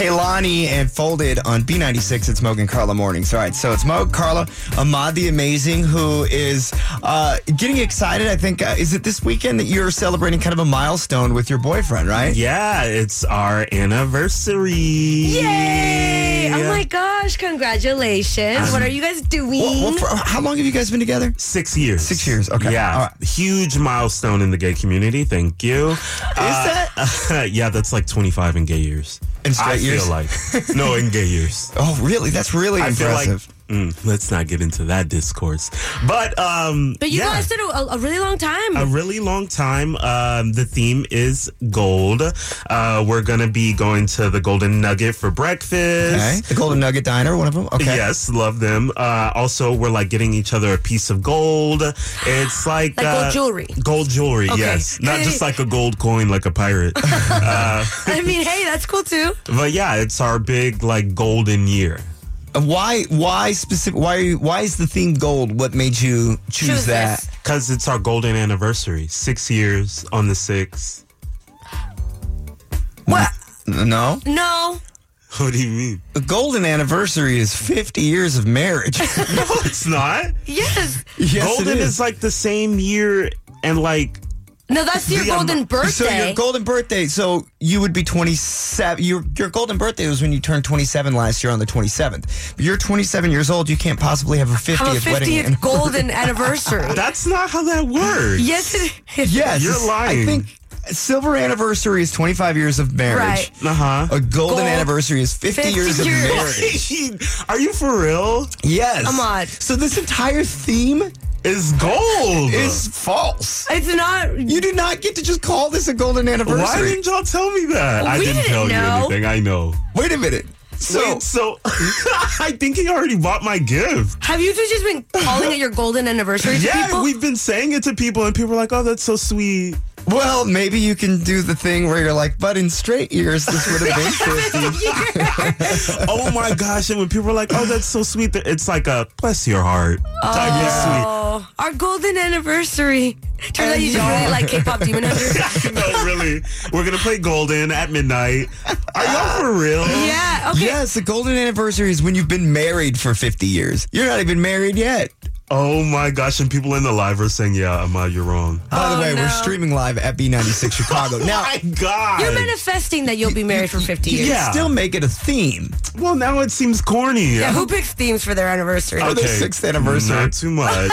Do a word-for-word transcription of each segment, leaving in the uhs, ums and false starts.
Kehlani and Folded on B ninety-six. It's Mogan Carla Mornings. All right, so it's Mo, Carla, Ahmad the Amazing, who is uh, getting excited. I think, uh, is it this weekend that you're celebrating kind of a milestone with your boyfriend, right? Yeah, it's our anniversary. Yay! Oh my gosh, congratulations. Um, what are you guys doing? Well, well, for, how long have you guys been together? Six years. Six years, okay. Yeah, All right. huge milestone in the gay community. Thank you. Is that? yeah, that's like twenty-five in gay years. In straight I years? feel like. No, in gay years. Oh, really? That's really I feel like, impressive. mm, let's not get into that discourse. But, um, but you yeah. lasted a, a really long time. A really long time. Um, the theme is gold. Uh, we're going to be going to the Golden Nugget for breakfast. Okay. The Golden Nugget Diner, one of them? Okay. Yes, love them. Uh, also, we're like getting each other a piece of gold. It's like... Like uh, gold jewelry. Gold jewelry, Okay. yes. Not just like a gold coin like a pirate. uh, I mean, hey, that's cool too. but yeah, it's our big like golden year. Uh, Why? Why specific? Why? Are you, why is the theme gold? What made you choose, Choose that? this. Because it's our golden anniversary. Six years on the sixth. What? No, No. What do you mean? the golden anniversary is fifty years of marriage. No, it's not. Yes. Yes, golden it is. is. like the same year and like No, that's your The, um, golden birthday. So your golden birthday. So you would be twenty-seven. Your your golden birthday was when you turned twenty-seven last year on the twenty-seventh. But you're twenty-seven years old. You can't possibly have a Have a fiftieth wedding. fiftieth golden anniversary. that's not how that works. Yes, it is. Yes, You're lying. I think silver anniversary is twenty-five years of marriage. Right. Uh-huh. A golden Gold- anniversary is fifty, fifty years of years. marriage. Are you for real? Yes. Ahmad. So this entire theme It's gold. is false. It's not. You do not get to just call this a golden anniversary. Why didn't y'all tell me that? I We didn't, didn't tell know. you anything. I know. Wait a minute. So, Wait, so I think he already bought my gift. Have you two just been calling it your golden anniversary to Yeah, people? we've been saying it to people, and people are like, "Oh, that's so sweet." well, maybe you can do the thing where you're like, but in straight years, this would have been fifty. Oh my gosh! And when people are like, "Oh, that's so sweet," it's like a bless your heart type of sweet. Oh, our golden anniversary. Turns out you just really like K-pop Demon Hunters. No, really. We're gonna play Golden at midnight. Are y'all for real? Yeah. Okay. Yes, the golden anniversary is when you've been married for fifty years. You're not even married yet. Oh my gosh! And people in the live are saying, "Yeah, Ahmad, you're wrong." By the Oh, way, no. we're streaming live at B ninety-six Chicago. Oh Now, my god! You're manifesting that you'll be married for fifty you years. can Yeah. still make it a theme Well, now it seems corny. Yeah, who picks themes for their anniversary? for the sixth anniversary. Not too much.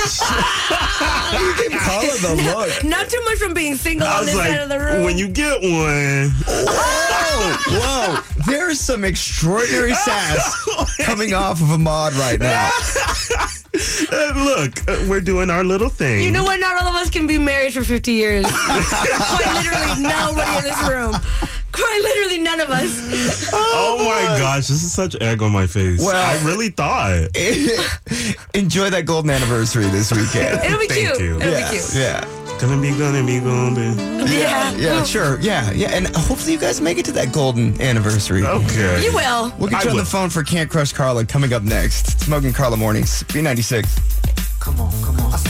You can call it the look. Not too much from being single I on was this like, side of the room. when you get one, Whoa, whoa. There's some extraordinary sass coming off of Ahmad right now. uh, look, uh, we're doing our little thing. You know what? Not all of us can be married for fifty years. Quite literally nobody in this room. Quite literally none of us. Oh my gosh, this is such egg on my face. Well- I really thought. Enjoy that golden anniversary this weekend. It'll be Thank cute. you. It'll yeah, be cute. yeah, Gonna be, gonna be, gonna be. Yeah. yeah, sure, yeah, yeah, and hopefully you guys make it to that golden anniversary. Okay. You will. We'll get I you on will. the phone for Can't Crush Carla coming up next. It's Mogan Carla Mornings, B ninety-six. Come on, come on.